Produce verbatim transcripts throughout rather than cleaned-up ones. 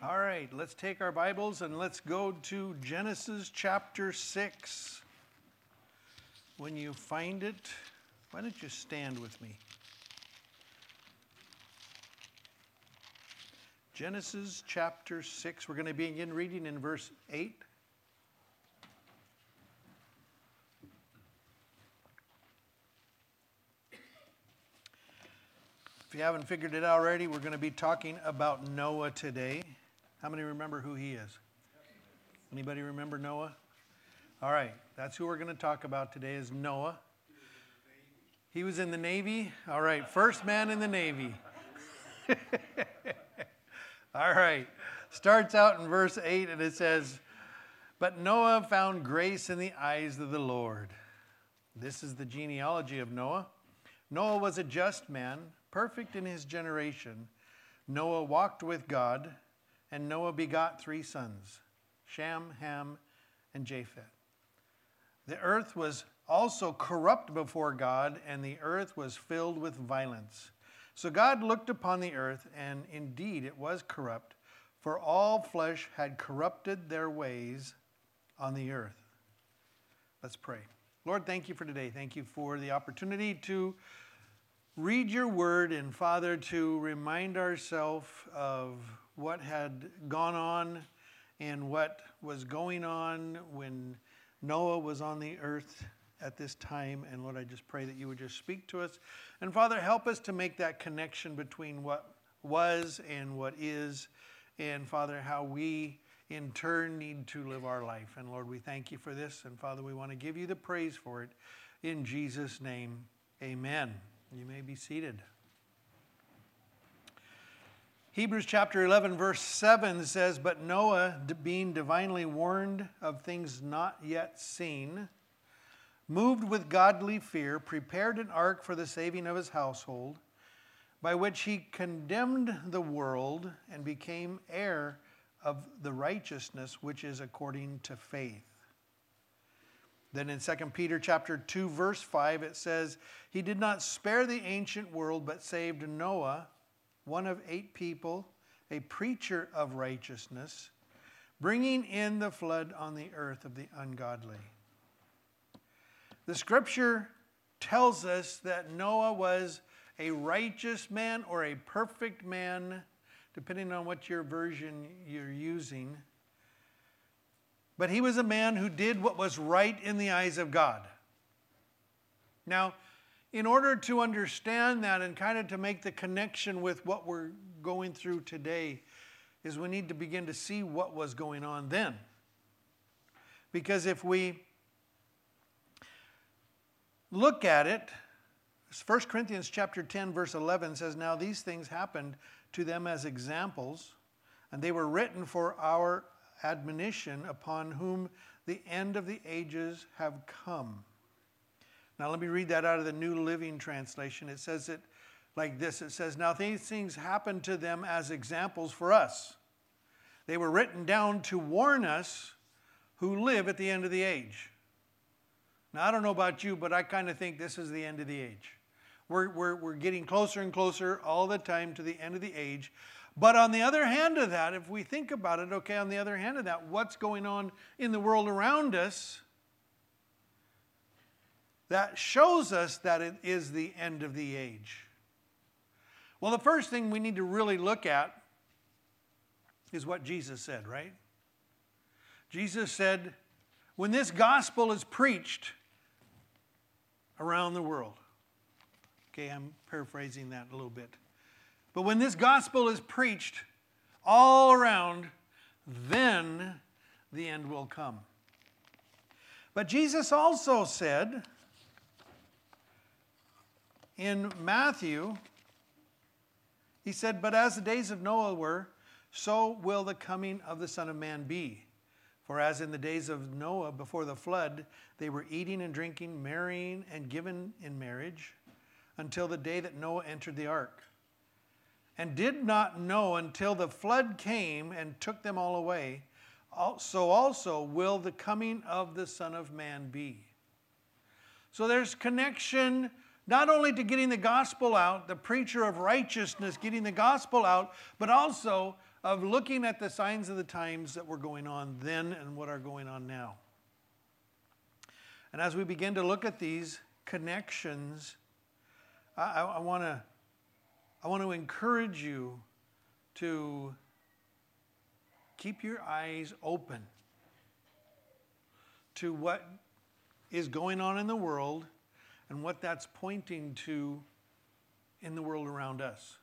All right, let's take our Bibles and let's go to Genesis chapter six. When you find it, why don't you stand with me? Genesis chapter six. We're going to begin reading in verse eight. If you haven't figured it out already, we're going to be talking about Noah today. How many remember who he is? Anybody remember Noah? All right, that's who we're going to talk about today is Noah. He was in the Navy. All right, first man in the Navy. All right, starts out in verse eight and it says, "But Noah found grace in the eyes of the Lord." This is the genealogy of Noah. Noah was a just man, perfect in his generation. Noah walked with God, and Noah begot three sons, Shem, Ham, and Japheth. The earth was also corrupt before God, and the earth was filled with violence. So God looked upon the earth, and indeed it was corrupt, for all flesh had corrupted their ways on the earth. Let's pray. Lord, thank you for today. Thank you for the opportunity to read your word, and Father, to remind ourselves of what had gone on and what was going on when Noah was on the earth at this time. And Lord, I just pray that you would just speak to us. And Father, help us to make that connection between what was and what is. And Father, how we in turn need to live our life. And Lord, we thank you for this. And Father, we want to give you the praise for it. In Jesus' name, amen. You may be seated. Hebrews chapter eleven verse seven says, "But Noah, being divinely warned of things not yet seen, moved with godly fear, prepared an ark for the saving of his household, by which he condemned the world and became heir of the righteousness which is according to faith." Then in Second Peter chapter two verse five it says, "He did not spare the ancient world, but saved Noah, one of eight people, a preacher of righteousness, bringing in the flood on the earth of the ungodly." The scripture tells us that Noah was a righteous man or a perfect man, depending on what your version you're using. But he was a man who did what was right in the eyes of God. Now, in order to understand that and kind of to make the connection with what we're going through today, is we need to begin to see what was going on then. Because if we look at it, First Corinthians chapter ten verse eleven says, "Now these things happened to them as examples, and they were written for our admonition, upon whom the end of the ages have come." Now let me read that out of the New Living Translation. It says it like this. It says, "Now these things happened to them as examples for us. They were written down to warn us who live at the end of the age." Now I don't know about you, but I kind of think this is the end of the age. We're, we're, we're getting closer and closer all the time to the end of the age. But on the other hand of that, if we think about it, okay, on the other hand of that, what's going on in the world around us, that shows us that it is the end of the age. Well, the first thing we need to really look at is what Jesus said, right? Jesus said, when this gospel is preached around the world, okay, I'm paraphrasing that a little bit. But when this gospel is preached all around, then the end will come. But Jesus also said in Matthew, he said, "But as the days of Noah were, so will the coming of the Son of Man be. For as in the days of Noah before the flood, they were eating and drinking, marrying and given in marriage, until the day that Noah entered the ark, and did not know until the flood came and took them all away. So also will the coming of the Son of Man be." So there's connection not only to getting the gospel out, the preacher of righteousness getting the gospel out, but also of looking at the signs of the times that were going on then and what are going on now. And as we begin to look at these connections, I, I, I want to I want to encourage you to keep your eyes open to what is going on in the world and what that's pointing to in the world around us.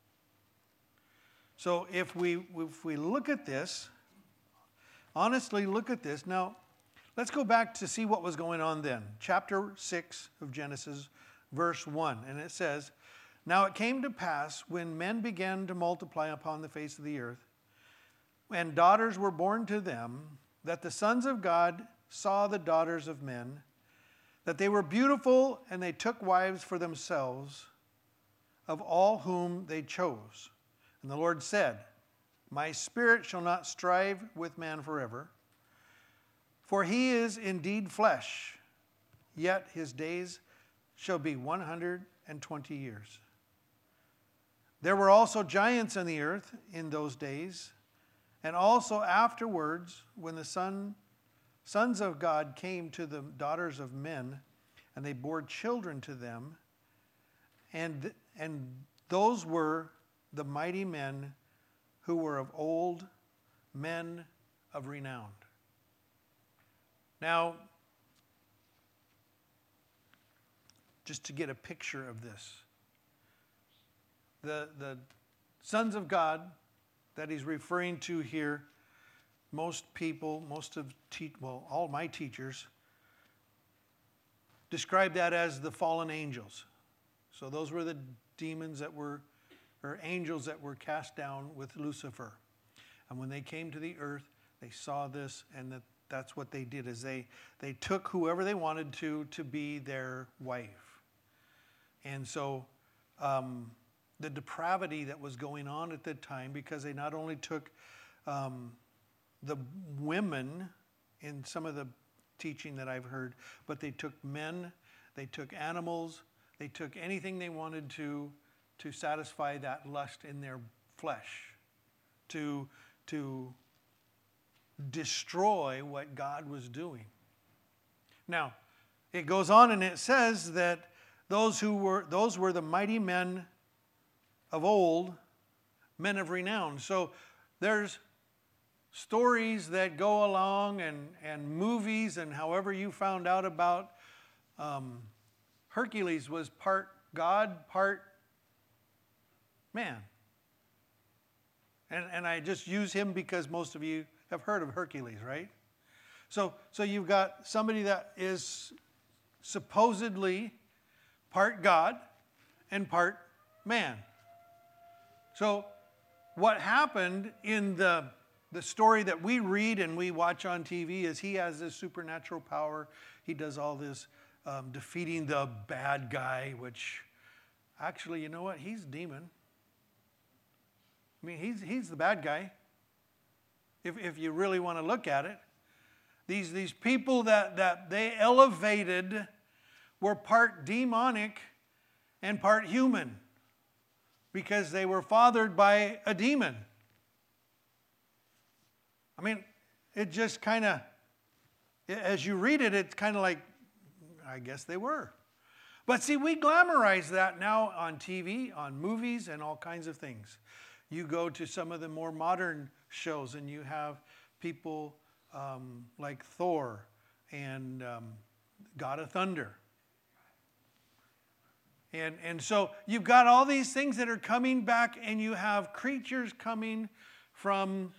So if we if we look at this, honestly look at this. Now, let's go back to see what was going on then. Chapter six of Genesis, verse one. And it says, "Now it came to pass when men began to multiply upon the face of the earth, and daughters were born to them, that the sons of God saw the daughters of men, that they were beautiful, and they took wives for themselves of all whom they chose. And the Lord said, My spirit shall not strive with man forever, for he is indeed flesh, yet his days shall be one hundred twenty years. There were also giants in the earth in those days, and also afterwards, when the son, sons of God came to the daughters of men, and they bore children to them, and, and those were the mighty men who were of old, men of renown." Now, just to get a picture of this, the, the sons of God that he's referring to here, most people, most of, te- well, all my teachers, describe that as the fallen angels. So those were the demons that were, or angels that were cast down with Lucifer. And when they came to the earth, they saw this, and that, that's what they did, is they, they took whoever they wanted to to be their wife. And so um, the depravity that was going on at that time, because they not only took um, the women in some of the teaching that I've heard, but they took men, they took animals, they took anything they wanted to to satisfy that lust in their flesh, to, to destroy what God was doing. Now, it goes on and it says that those who were those were the mighty men of old, men of renown. So there's stories that go along, and, and movies, and however you found out about um, Hercules was part God, part man. And, and I just use him because most of you have heard of Hercules, right? So, so you've got somebody that is supposedly part God and part man. So what happened in the, the story that we read and we watch on T V is he has this supernatural power. He does all this um, defeating the bad guy, which actually, you know what? He's a demon. I mean, he's, he's the bad guy, if, if you really want to look at it. These, these people that, that they elevated were part demonic and part human, because they were fathered by a demon. I mean, it just kind of, as you read it, it's kind of like, I guess they were. But see, we glamorize that now on T V, on movies, and all kinds of things. You go to some of the more modern shows, and you have people um, like Thor and um, God of Thunder. And, and so you've got all these things that are coming back, and you have creatures coming from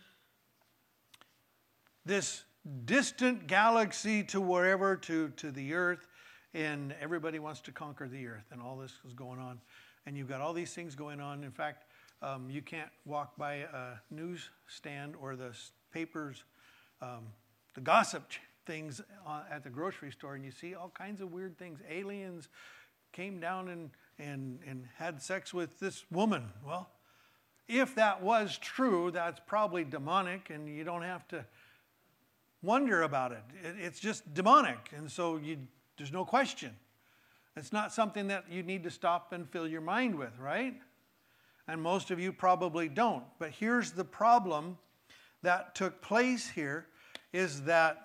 this distant galaxy to wherever, to, to the earth, and everybody wants to conquer the earth, and all this is going on. And you've got all these things going on. In fact, um, you can't walk by a newsstand or the papers, um, the gossip things at the grocery store, and you see all kinds of weird things. Aliens came down and, and, and had sex with this woman. Well, if that was true, that's probably demonic, and you don't have to wonder about it. it it's just demonic, and so you, there's no question. It's not something that you need to stop and fill your mind with, right? And most of you probably don't. But here's the problem that took place here is that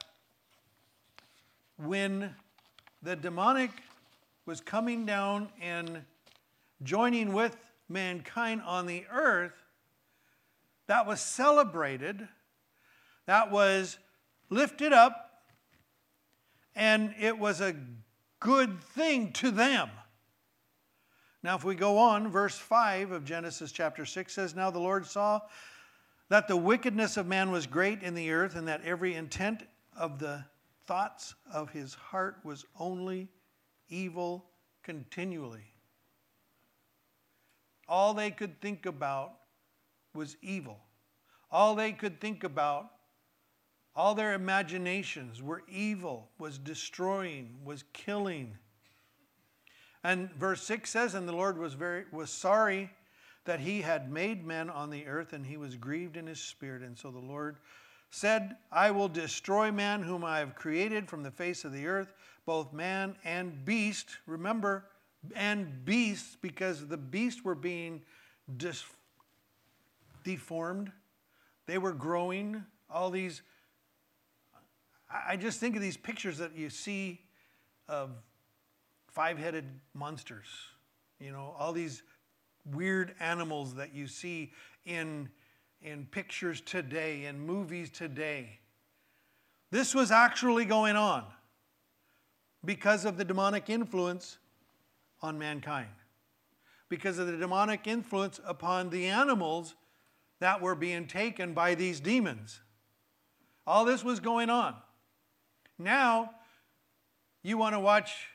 when the demonic was coming down and joining with mankind on the earth, that was celebrated, that was lifted up, and it was a good thing to them. Now, if we go on, verse five of Genesis chapter six says, Now the Lord saw that the wickedness of man was great in the earth, and that every intent of the thoughts of his heart was only evil continually. All they could think about was evil. All they could think about, all their imaginations were evil, was destroying, was killing. And verse six says, And the Lord was very was sorry that he had made men on the earth, and he was grieved in his spirit. And so the Lord said, I will destroy man whom I have created from the face of the earth, both man and beast. Remember, and beasts, because the beasts were being dis- deformed. They were growing. All these, I just think of these pictures that you see of five-headed monsters. You know, all these weird animals that you see in, in pictures today, in movies today. This was actually going on because of the demonic influence on mankind. Because of the demonic influence upon the animals that were being taken by these demons. All this was going on. Now, you want to watch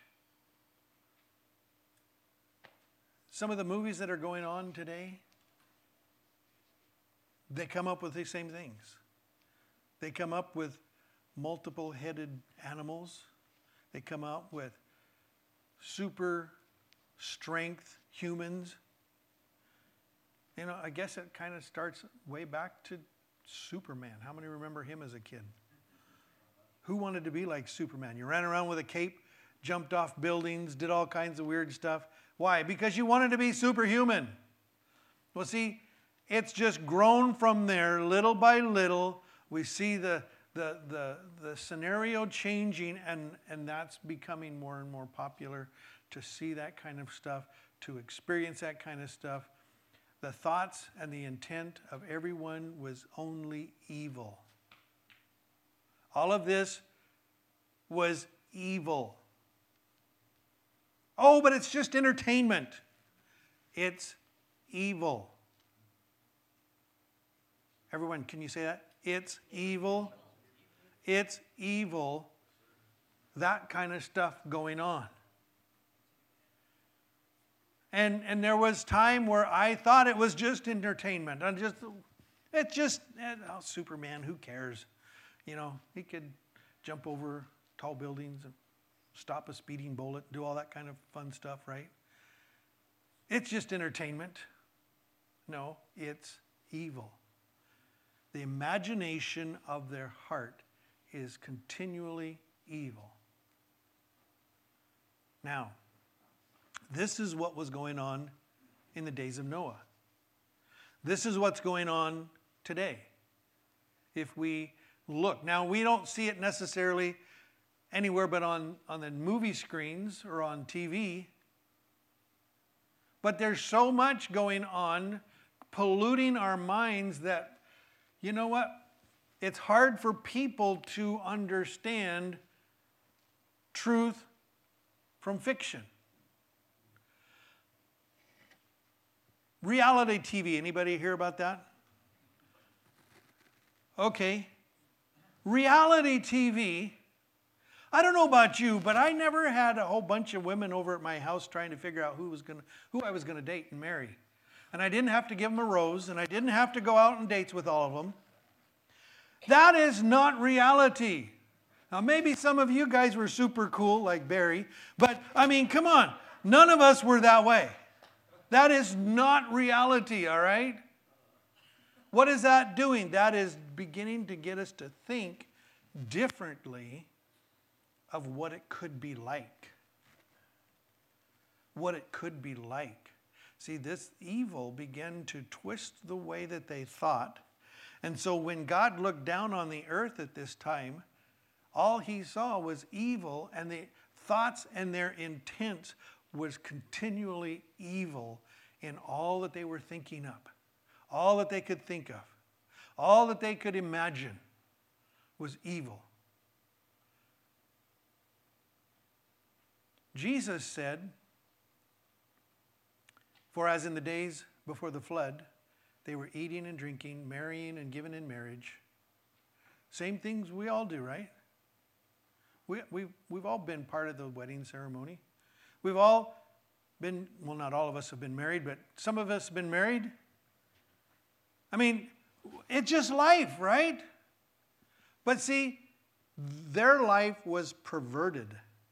some of the movies that are going on today, they come up with the same things. They come up with multiple-headed animals. They come up with super strength humans. You know, I guess it kind of starts way back to Superman. How many remember him as a kid? Who wanted to be like Superman? You ran around with a cape, jumped off buildings, did all kinds of weird stuff. Why? Because you wanted to be superhuman. Well, see, it's just grown from there little by little. We see the the the, the scenario changing, and, and that's becoming more and more popular to see that kind of stuff, to experience that kind of stuff. The thoughts and the intent of everyone was only evil. All of this was evil. Oh, but it's just entertainment. It's evil. Everyone, can you say that? It's evil. It's evil. That kind of stuff going on. And and there was time where I thought it was just entertainment. I just, it's just, oh, Superman, who cares? You know, he could jump over tall buildings and stop a speeding bullet, do all that kind of fun stuff, right? It's just entertainment. No, it's evil. The imagination of their heart is continually evil. Now, this is what was going on in the days of Noah. This is what's going on today. If we look. Now, we don't see it necessarily anywhere but on, on the movie screens or on T V. But there's so much going on polluting our minds that, you know what? It's hard for people to understand truth from fiction. Reality T V, anybody hear about that? Okay. Reality T V, I don't know about you, but I never had a whole bunch of women over at my house trying to figure out who was gonna, who I was going to date and marry. And I didn't have to give them a rose, and I didn't have to go out on dates with all of them. That is not reality. Now, maybe some of you guys were super cool like Barry, but I mean, come on. None of us were that way. That is not reality, all right? What is that doing? That is beginning to get us to think differently of what it could be like. What it could be like. See, this evil began to twist the way that they thought. And so when God looked down on the earth at this time, all he saw was evil, and the thoughts and their intent was continually evil in all that they were thinking up. All that they could think of. All that they could imagine was evil. Jesus said, "For as in the days before the flood, they were eating and drinking, marrying and giving in marriage." Same things we all do, right? We, we, we've all been part of the wedding ceremony. We've all been, well, not all of us have been married, but some of us have been married. I mean, it's just life, right? But see, their life was perverted.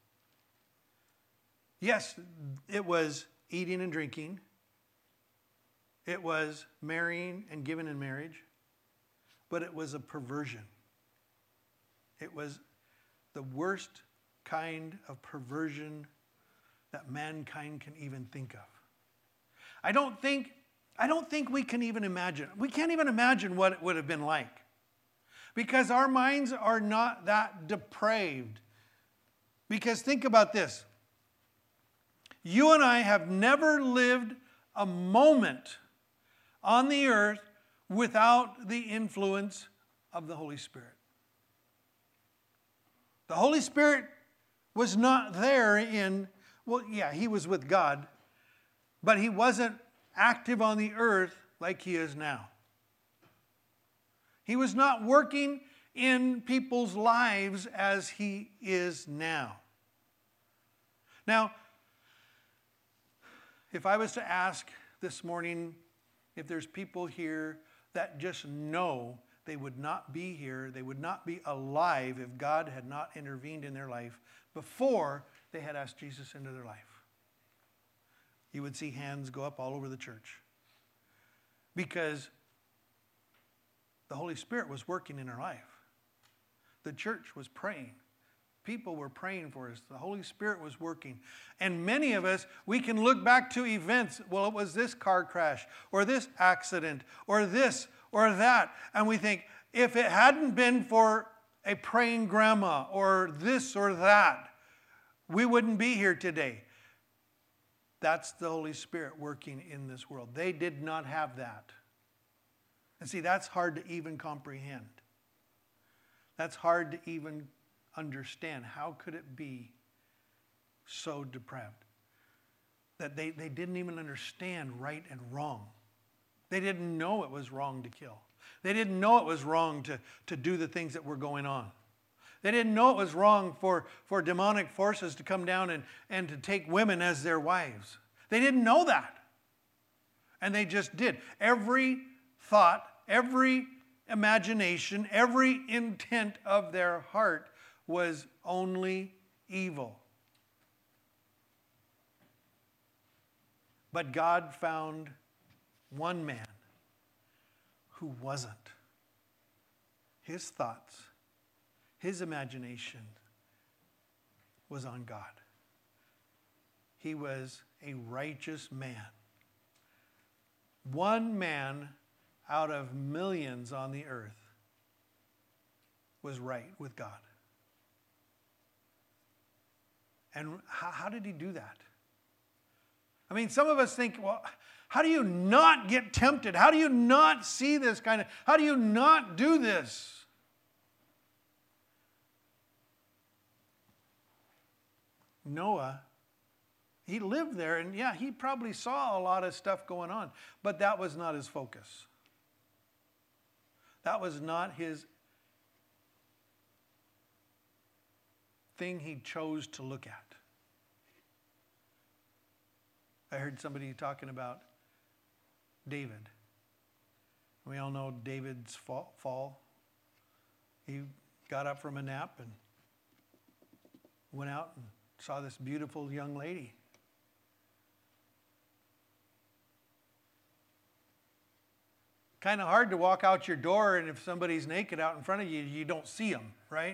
Yes, it was eating and drinking. It was marrying and giving in marriage. But it was a perversion. It was the worst kind of perversion that mankind can even think of. I don't think, I don't think we can even imagine. We can't even imagine what it would have been like. Because our minds are not that depraved. Because think about this. You and I have never lived a moment on the earth without the influence of the Holy Spirit. The Holy Spirit was not there in, well, yeah, he was with God, but he wasn't active on the earth like he is now. He was not working in people's lives as he is now. Now, if I was to ask this morning if there's people here that just know they would not be here, they would not be alive if God had not intervened in their life before they had asked Jesus into their life, you would see hands go up all over the church. Because the Holy Spirit was working in our life. The church was praying. People were praying for us. The Holy Spirit was working. And many of us, we can look back to events. Well, it was this car crash, or this accident, or this, or that. And we think, if it hadn't been for a praying grandma, or this or that, we wouldn't be here today. That's the Holy Spirit working in this world. They did not have that. And see, that's hard to even comprehend. That's hard to even understand. How could it be so depraved? That they, they didn't even understand right and wrong. They didn't know it was wrong to kill. They didn't know it was wrong to, to do the things that were going on. They didn't know it was wrong for, for demonic forces to come down and, and to take women as their wives. They didn't know that. And they just did. Every thought, every imagination, every intent of their heart was only evil. But God found one man who wasn't. His thoughts, his imagination was on God. He was a righteous man. One man out of millions on the earth was right with God. And how, how did he do that? I mean, some of us think, well, how do you not get tempted? How do you not see this kind of, how do you not do this? Noah, he lived there, and yeah, he probably saw a lot of stuff going on, but that was not his focus. That was not his thing he chose to look at. I heard somebody talking about David. We all know David's fall. He got up from a nap and went out and saw this beautiful young lady. Kind of hard to walk out your door, and if somebody's naked out in front of you, you don't see them, right?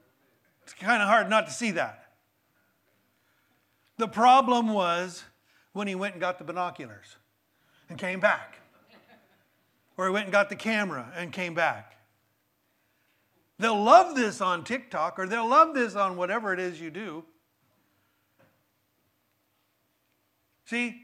It's kind of hard not to see that. The problem was when he went and got the binoculars and came back. Or he went and got the camera and came back. They'll love this on TikTok, or they'll love this on whatever it is you do. See,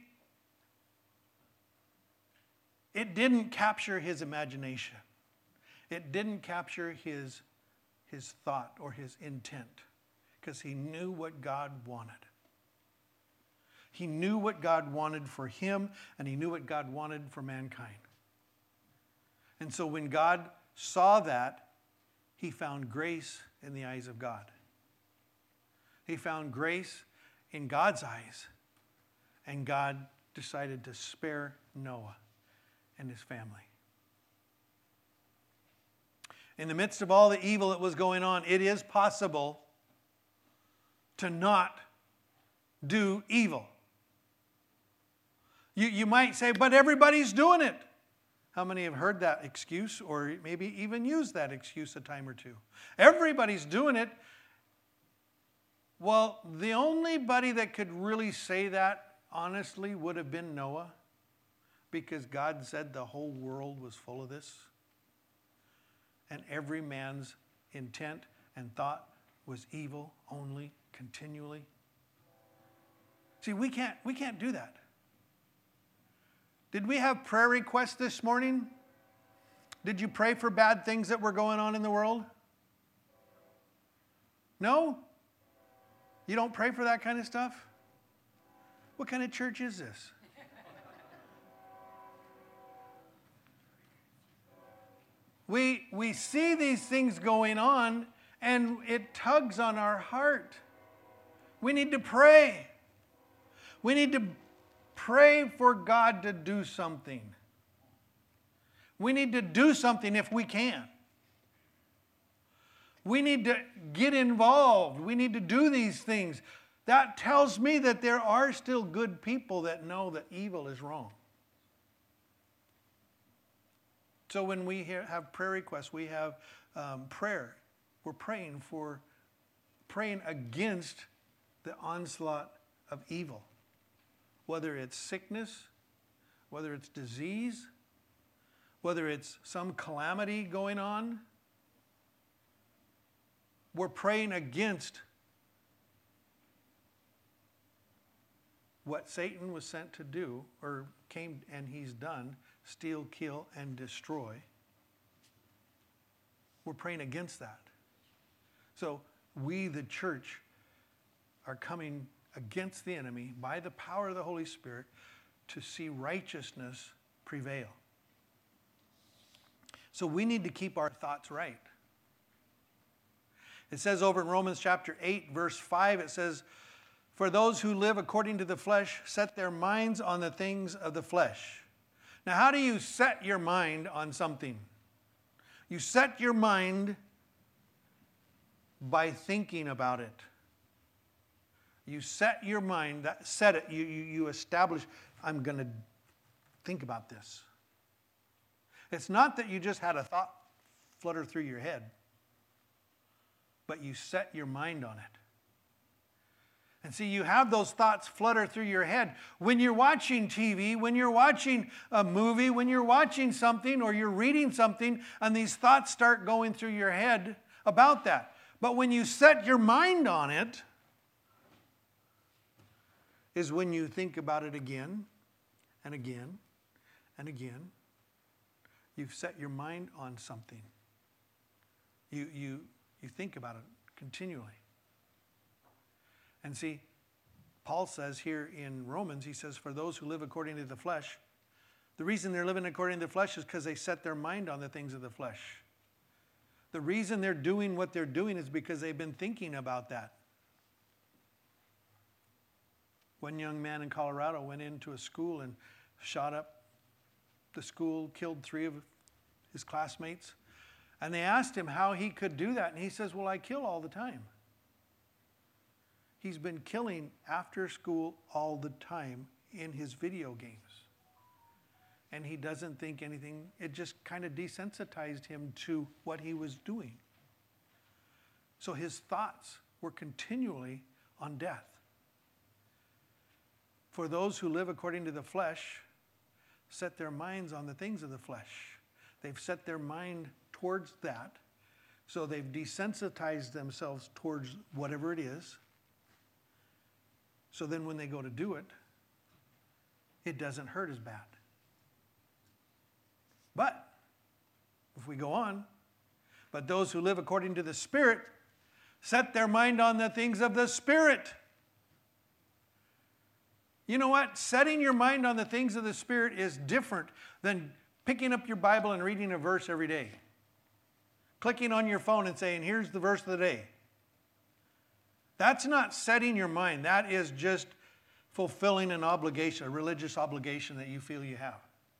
it didn't capture his imagination. It didn't capture his, his thought or his intent, because he knew what God wanted. He knew what God wanted for him, and he knew what God wanted for mankind. And so when God saw that, he found grace in the eyes of God. He found grace in God's eyes, and God decided to spare Noah and his family. In the midst of all the evil that was going on, it is possible to not do evil. You, you might say, but everybody's doing it. How many have heard that excuse, or maybe even used that excuse a time or two? Everybody's doing it. Well, the only body that could really say that, honestly, would have been Noah, because God said the whole world was full of this. And every man's intent and thought was evil only, continually. See, we can't, we can't do that. Did we have prayer requests this morning? Did you pray for bad things that were going on in the world? No? You don't pray for that kind of stuff? What kind of church is this? We, we see these things going on, and it tugs on our heart. We need to pray. We need to pray for God to do something. We need to do something if we can. We need to get involved. We need to do these things. That tells me that there are still good people that know that evil is wrong. So when we have prayer requests, we have um, prayer. We're praying for, praying against the onslaught of evil. Whether it's sickness, whether it's disease, whether it's some calamity going on, we're praying against what Satan was sent to do, or came and he's done, steal, kill, and destroy. We're praying against that. So we, the church, are coming against the enemy by the power of the Holy Spirit to see righteousness prevail. So we need to keep our thoughts right. It says over in Romans chapter eight, verse five, it says, "For those who live according to the flesh set their minds on the things of the flesh." Now, how do you set your mind on something? You set your mind by thinking about it. You set your mind, that set it, you, you, you establish, I'm going to think about this. It's not that you just had a thought flutter through your head, but you set your mind on it. And see, you have those thoughts flutter through your head. When you're watching T V, when you're watching a movie, when you're watching something or you're reading something, and these thoughts start going through your head about that. But when you set your mind on it, is when you think about it again and again and again. You've set your mind on something. You, you, you think about it continually. And see, Paul says here in Romans, he says, for those who live according to the flesh, the reason they're living according to the flesh is because they set their mind on the things of the flesh. The reason they're doing what they're doing is because they've been thinking about that. One young man in Colorado went into a school and shot up the school, killed three of his classmates. And they asked him how he could do that. And he says, well, I kill all the time. He's been killing after school all the time in his video games. And he doesn't think anything, it just kind of desensitized him to what he was doing. So his thoughts were continually on death. For those who live according to the flesh set their minds on the things of the flesh. They've set their mind towards that. So they've desensitized themselves towards whatever it is. So then when they go to do it, it doesn't hurt as bad. But, if we go on, but those who live according to the Spirit set their mind on the things of the Spirit. You know what? Setting your mind on the things of the Spirit is different than picking up your Bible and reading a verse every day. Clicking on your phone and saying, here's the verse of the day. That's not setting your mind. That is just fulfilling an obligation, a religious obligation that you feel you have.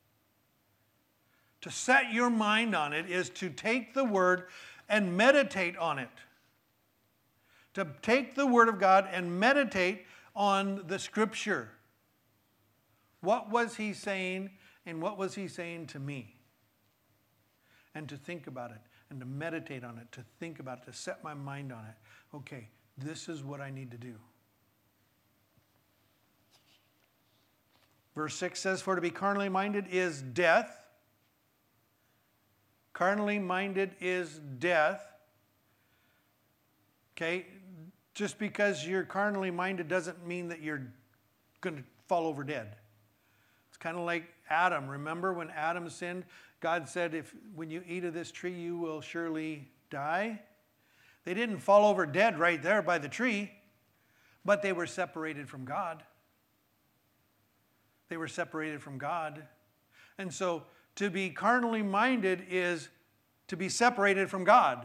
To set your mind on it is to take the Word and meditate on it. To take the Word of God and meditate on the Scripture. What was He saying, and what was He saying to me? And to think about it, and to meditate on it, to think about it, to set my mind on it. Okay, this is what I need to do. Verse six says, for to be carnally minded is death. Carnally minded is death. Okay, just because you're carnally minded doesn't mean that you're going to fall over dead. It's kind of like Adam. Remember when Adam sinned? God said, if when you eat of this tree, you will surely die. They didn't fall over dead right there by the tree, but they were separated from God. They were separated from God. And so to be carnally minded is to be separated from God.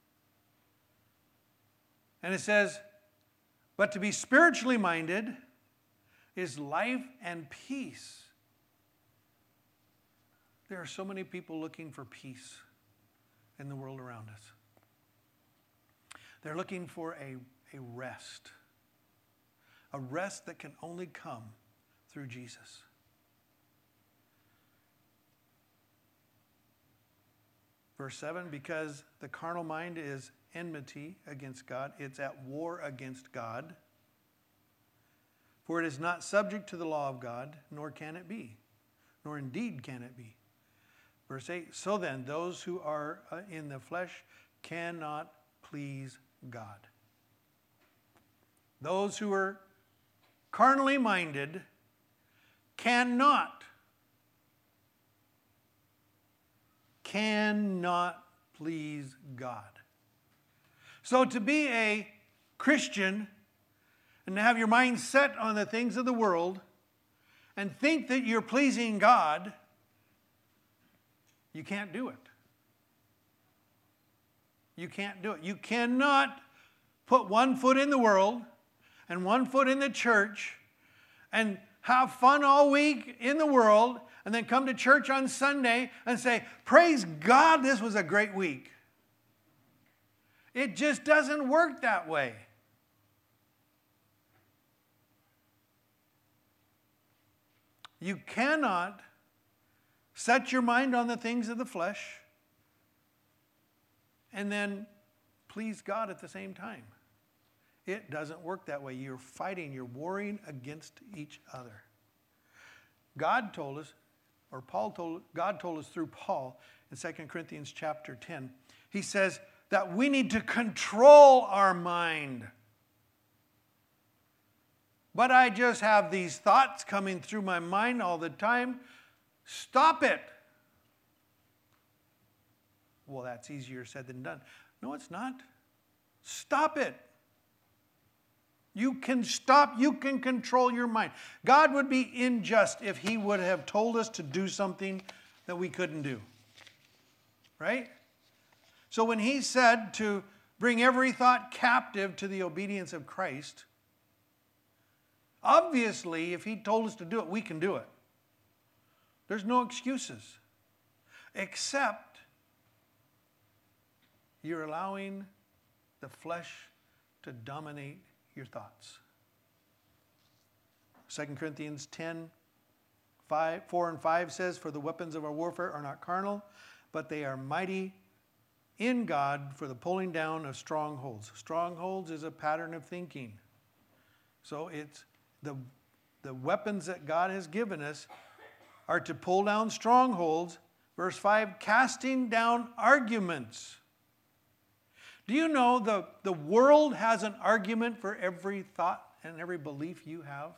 And it says, but to be spiritually minded is life and peace. There are so many people looking for peace in the world around us. They're looking for a, a rest. A rest that can only come through Jesus. Verse seven, because the carnal mind is enmity against God. It's at war against God. For it is not subject to the law of God, nor can it be. Nor indeed can it be. Verse eight, so then those who are in the flesh cannot please God. Those who are carnally minded cannot, cannot please God. So to be a Christian and to have your mind set on the things of the world and think that you're pleasing God, you can't do it. You can't do it. You cannot put one foot in the world and one foot in the church and have fun all week in the world and then come to church on Sunday and say, praise God, this was a great week. It just doesn't work that way. You cannot set your mind on the things of the flesh and then please God at the same time. It doesn't work that way. You're fighting, you're warring against each other. God told us, or Paul told, God told us through Paul in Second Corinthians chapter ten, he says that we need to control our mind. But I just have these thoughts coming through my mind all the time. Stop it. Well, that's easier said than done. No, it's not. Stop it. You can stop, you can control your mind. God would be unjust if He would have told us to do something that we couldn't do. Right? So when He said to bring every thought captive to the obedience of Christ, obviously, if He told us to do it, we can do it. There's no excuses. Except you're allowing the flesh to dominate your thoughts. Second Corinthians ten, five, four and five says, for the weapons of our warfare are not carnal, but they are mighty in God for the pulling down of strongholds. Strongholds is a pattern of thinking. So it's the, the the weapons that God has given us are to pull down strongholds. Verse five, casting down arguments. Do you know the, the world has an argument for every thought and every belief you have?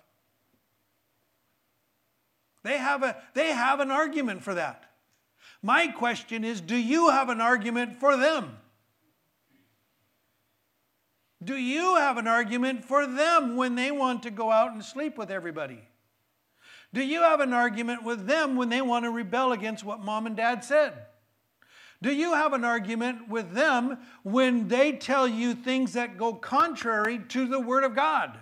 They have a, they have an argument for that. My question is, do you have an argument for them? Do you have an argument for them when they want to go out and sleep with everybody? Do you have an argument with them when they want to rebel against what mom and dad said? Do you have an argument with them when they tell you things that go contrary to the Word of God?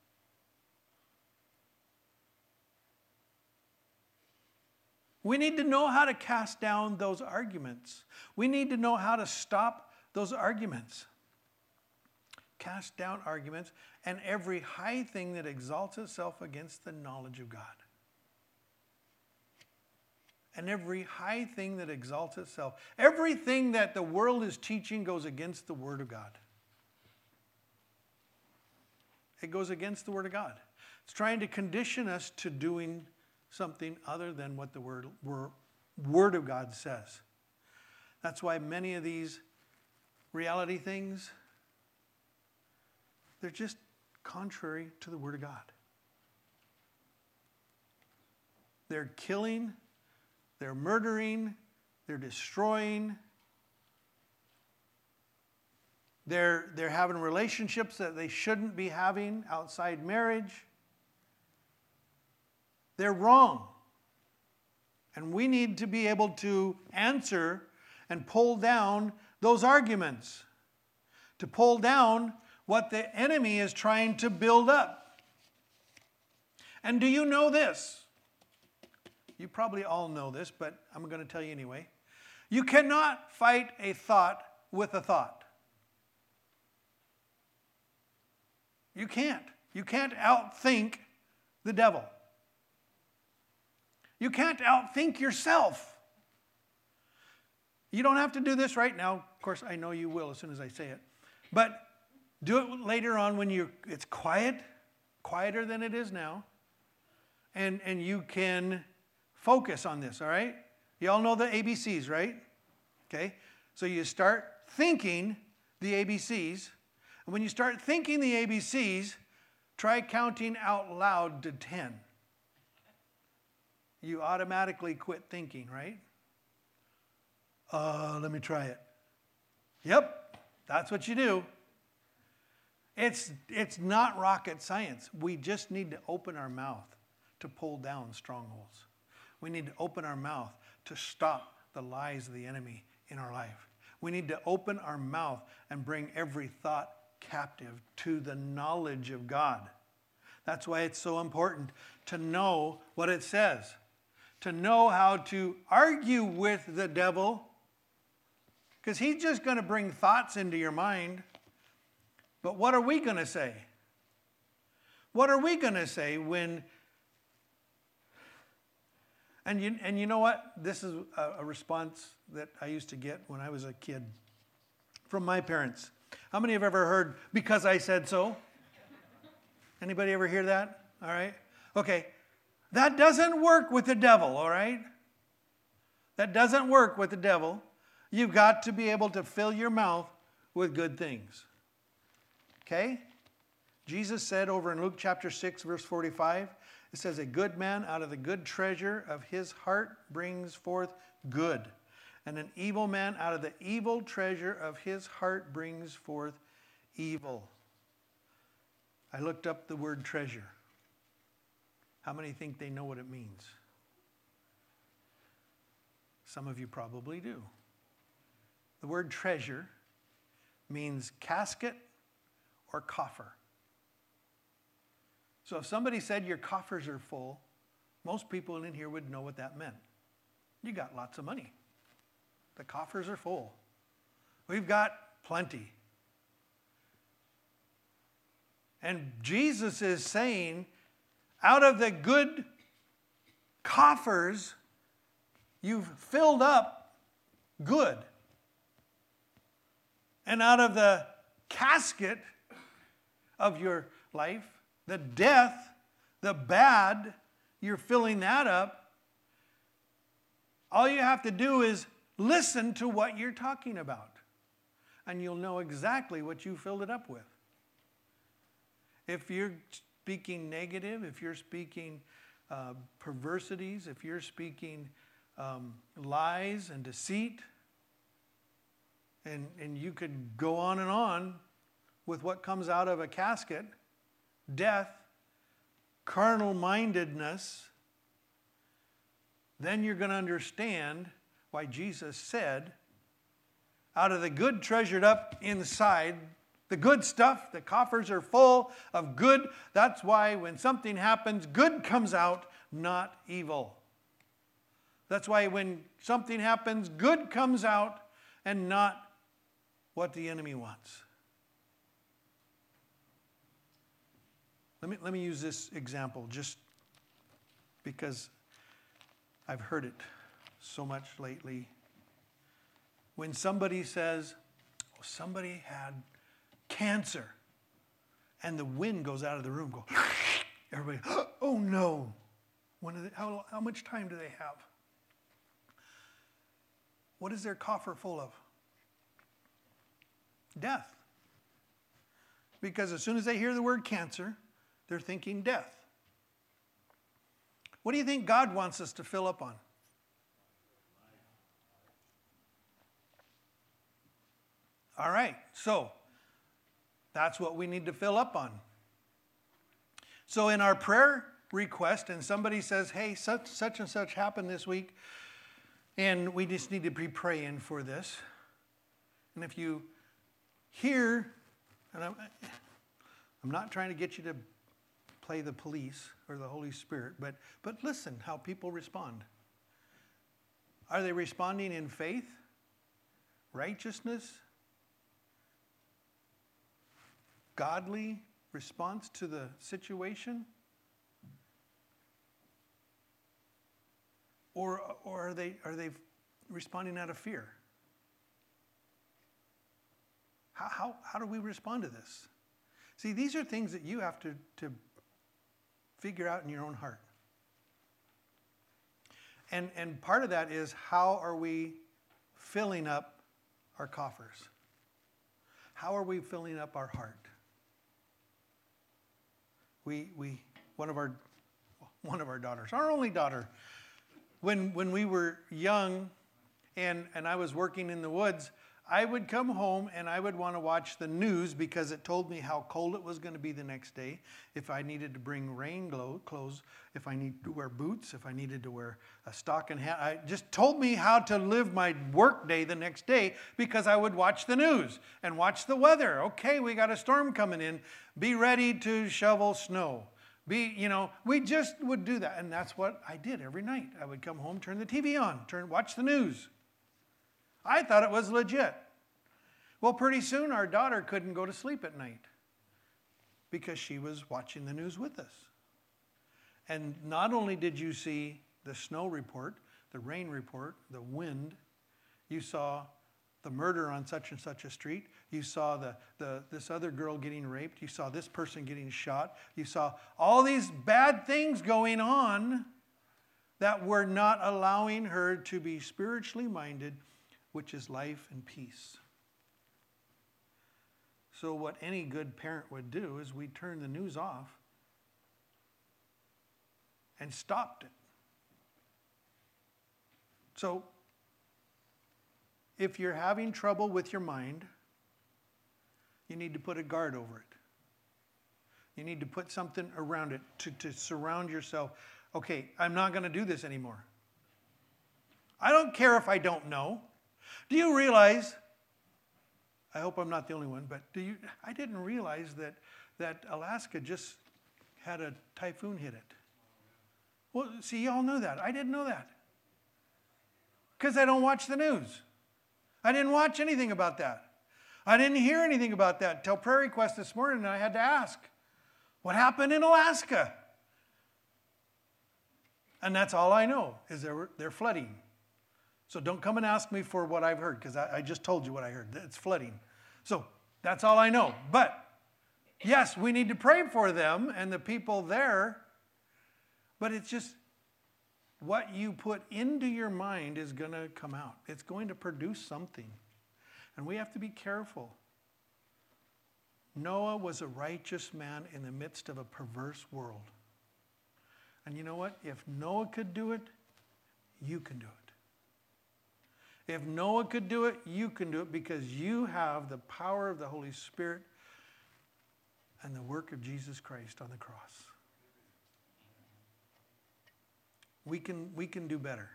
We need to know how to cast down those arguments. We need to know how to stop those arguments. Cast down arguments and every high thing that exalts itself against the knowledge of God. And every high thing that exalts itself. Everything that the world is teaching goes against the Word of God. It goes against the Word of God. It's trying to condition us to doing something other than what the Word, Word of God says. That's why many of these reality things, they're just contrary to the Word of God. They're killing, they're murdering, they're destroying. They're, they're having relationships that they shouldn't be having outside marriage. They're wrong. And we need to be able to answer and pull down those arguments. To pull down what the enemy is trying to build up. And do you know this? You probably all know this, but I'm going to tell you anyway. You cannot fight a thought with a thought. You can't. You can't outthink the devil. You can't outthink yourself. You don't have to do this right now. Of course, I know you will as soon as I say it. But do it later on when you it's quiet, quieter than it is now. And, and you can focus on this, all right? You all know the A B Cs, right? Okay? So you start thinking the A B Cs. And when you start thinking the A B Cs, try counting out loud to ten. You automatically quit thinking, right? Uh, let me try it. Yep, that's what you do. It's, it's not rocket science. We just need to open our mouth to pull down strongholds. We need to open our mouth to stop the lies of the enemy in our life. We need to open our mouth and bring every thought captive to the knowledge of God. That's why it's so important to know what it says. To know how to argue with the devil. Because he's just going to bring thoughts into your mind. But what are we going to say? What are we going to say when... And you, and you know what? This is a, a response that I used to get when I was a kid from my parents. How many have ever heard, because I said so? Anybody ever hear that? All right. Okay. That doesn't work with the devil, all right? That doesn't work with the devil. You've got to be able to fill your mouth with good things. Okay? Jesus said over in Luke chapter six, verse forty-five, it says, a good man out of the good treasure of his heart brings forth good. And an evil man out of the evil treasure of his heart brings forth evil. I looked up the word treasure. How many think they know what it means? Some of you probably do. The word treasure means casket or coffer. So if somebody said your coffers are full, most people in here would know what that meant. You got lots of money. The coffers are full. We've got plenty. And Jesus is saying, out of the good coffers, you've filled up good. And out of the casket of your life, the death, the bad, you're filling that up. All you have to do is listen to what you're talking about, and you'll know exactly what you filled it up with. If you're speaking negative, if you're speaking uh, perversities, if you're speaking um, lies and deceit, and, and you could go on and on with what comes out of a casket, death, carnal mindedness, then you're going to understand why Jesus said, out of the good treasured up inside, the good stuff, the coffers are full of good. That's why when something happens, good comes out, not evil. That's why when something happens, good comes out and not what the enemy wants. Let me, let me use this example just because I've heard it so much lately. When somebody says, oh, somebody had cancer, and the wind goes out of the room, go, everybody, oh no. When they, how, how much time do they have? What is their coffer full of? Death. Because as soon as they hear the word cancer, they're thinking death. What do you think God wants us to fill up on? All right, so that's what we need to fill up on. So in our prayer request, and somebody says, hey, such, such and such happened this week, and we just need to be praying for this. And if you hear, and I'm, I'm not trying to get you to play the police or the Holy Spirit, but, but listen how people respond. Are they responding in faith, righteousness, godly response to the situation? Or, or are they, are they responding out of fear? How, how, how do we respond to this? See, these are things that you have to, to figure out in your own heart. And, and part of that is, how are we filling up our coffers? How are we filling up our heart? We, we, one of our, one of our daughters, our only daughter, when, when we were young and, and I was working in the woods, I would come home and I would want to watch the news because it told me how cold it was going to be the next day, if I needed to bring rain clothes, if I needed to wear boots, if I needed to wear a stocking hat. It just told me how to live my work day the next day because I would watch the news and watch the weather. Okay, we got a storm coming in. Be ready to shovel snow. Be, you know, we just would do that. And that's what I did every night. I would come home, turn the T V on, turn, watch the news. I thought it was legit. Well, pretty soon our daughter couldn't go to sleep at night because she was watching the news with us. And not only did you see the snow report, the rain report, the wind, you saw the murder on such and such a street, you saw the, the this other girl getting raped, you saw this person getting shot, you saw all these bad things going on that were not allowing her to be spiritually minded, which is life and peace. So what any good parent would do is we'd turn the news off and stopped it. So if you're having trouble with your mind, you need to put a guard over it. You need to put something around it to, to surround yourself. Okay, I'm not going to do this anymore. I don't care if I don't know. Do you realize, I hope I'm not the only one, but do you? I didn't realize that, that Alaska just had a typhoon hit it. Well, see, y'all knew that. I didn't know that. Because I don't watch the news. I didn't watch anything about that. I didn't hear anything about that until prayer request this morning, and I had to ask, what happened in Alaska? And that's all I know, is they're, they're flooding. So don't come and ask me for what I've heard, because I, I just told you what I heard. It's flooding. So that's all I know. But yes, we need to pray for them and the people there But it's just what you put into your mind is going to come out. It's going to produce something. And we have to be careful. Noah was a righteous man in the midst of a perverse world. And you know what? If Noah could do it, you can do it. If Noah could do it, you can do it because you have the power of the Holy Spirit and the work of Jesus Christ on the cross. We can, we can do better.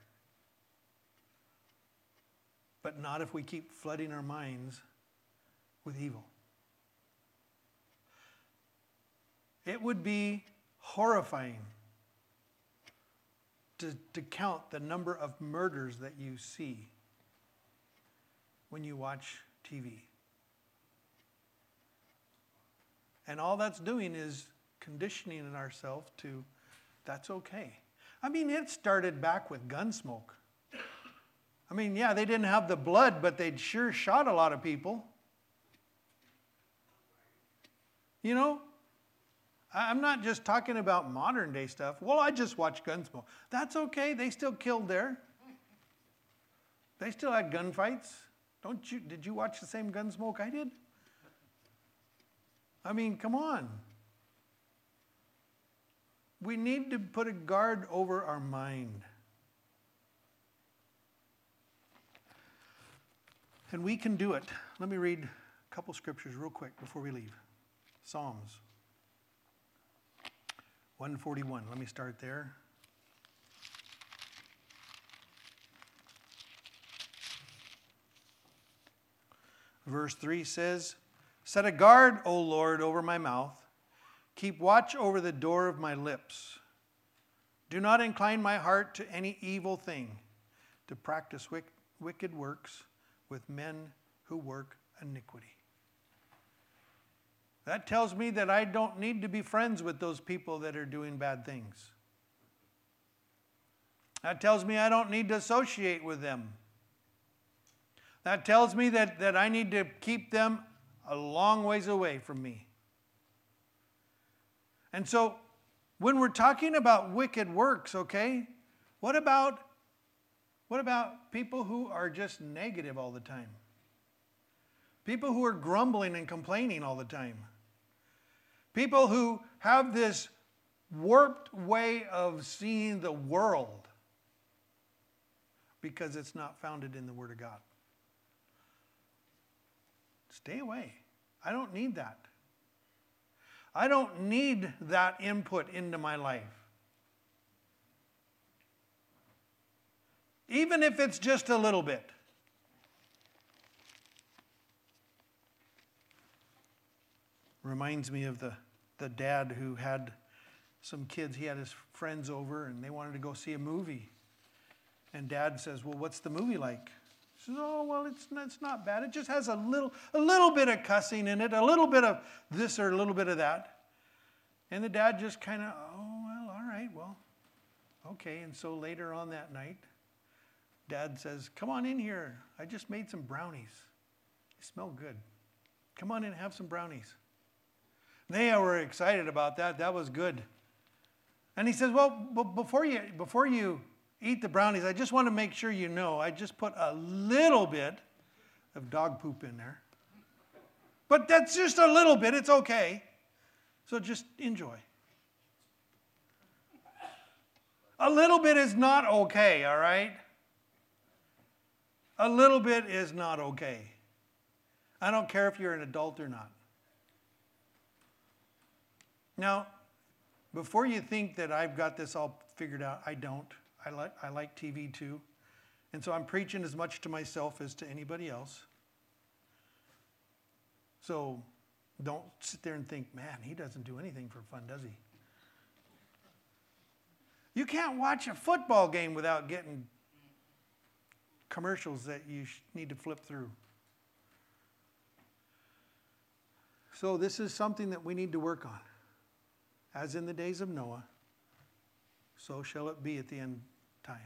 But not if we keep flooding our minds with evil. It would be horrifying to, to count the number of murders that you see when you watch T V. And all that's doing is conditioning ourselves to, that's okay. I mean, it started back with Gunsmoke. I mean, yeah, they didn't have the blood, but they'd sure shot a lot of people. You know? I'm not just talking about modern day stuff. Well, I just watched Gunsmoke. That's okay. They still killed there. They still had gunfights. Don't you? Did you watch the same Gunsmoke I did? I mean, come on. We need to put a guard over our mind. And we can do it. Let me read a couple scriptures real quick before we leave. Psalms one forty-one. Let me start there. Verse three says, "Set a guard, O Lord, over my mouth. Keep watch over the door of my lips. Do not incline my heart to any evil thing, to practice wick- wicked works with men who work iniquity." That tells me that I don't need to be friends with those people that are doing bad things. That tells me I don't need to associate with them. That tells me that, that I need to keep them a long ways away from me. And so, when we're talking about wicked works, okay, what about, what about people who are just negative all the time? People who are grumbling and complaining all the time. People who have this warped way of seeing the world because it's not founded in the Word of God. Stay away. I don't need that. I don't need that input into my life. Even if it's just a little bit. Reminds me of the, the dad who had some kids. He had his friends over and they wanted to go see a movie. And Dad says, "Well, what's the movie like?" He says, "Oh, well, it's, it's not bad. It just has a little, a little bit of cussing in it, a little bit of this or a little bit of that." And the dad just kind of, "Oh, well, all right, well, okay." And so later on that night, Dad says, "Come on in here. I just made some brownies. They smell good. Come on in and have some brownies." They were excited about that. That was good. And he says, "Well, b- before you before you eat the brownies, I just want to make sure you know, I just put a little bit of dog poop in there. But that's just a little bit. It's okay. So just enjoy." A little bit is not okay, all right? A little bit is not okay. I don't care if you're an adult or not. Now, before you think that I've got this all figured out, I don't. I like I like T V too. And so I'm preaching as much to myself as to anybody else. So don't sit there and think, "Man, he doesn't do anything for fun, does he?" You can't watch a football game without getting commercials that you need to flip through. So this is something that we need to work on. As in the days of Noah, so shall it be at the end times.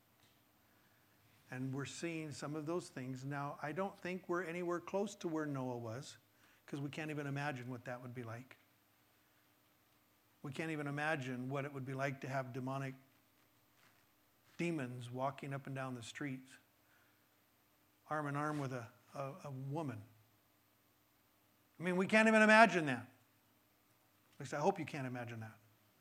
And we're seeing some of those things. Now, I don't think we're anywhere close to where Noah was, because we can't even imagine what that would be like. We can't even imagine what it would be like to have demonic demons walking up and down the streets, arm in arm with a, a, a woman. I mean, we can't even imagine that. At least I hope you can't imagine that.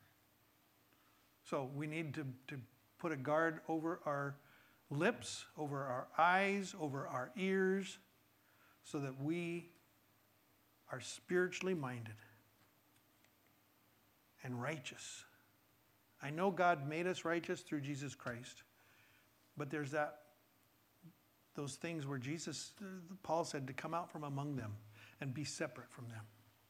So we need to, to put a guard over our lips, over our eyes, over our ears, so that we are spiritually minded and righteous. I know God made us righteous through Jesus Christ, but there's that, those things where Jesus, Paul said to come out from among them and be separate from them.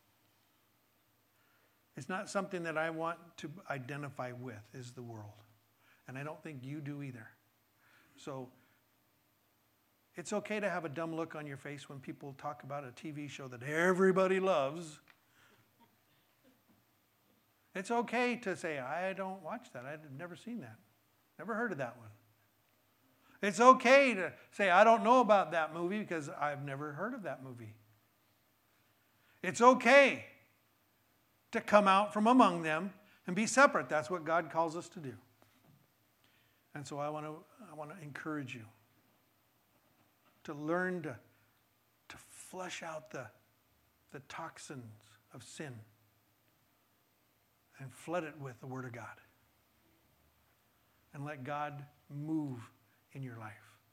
It's not something that I want to identify with, is the world. And I don't think you do either. So it's okay to have a dumb look on your face when people talk about a T V show that everybody loves. It's okay to say, I don't watch that. I've never seen that. Never heard of that one. It's okay to say, I don't know about that movie because I've never heard of that movie. It's okay to come out from among them and be separate. That's what God calls us to do. And so I want to I want to encourage you to learn to, to flush out the, the toxins of sin and flood it with the Word of God. And let God move in your life.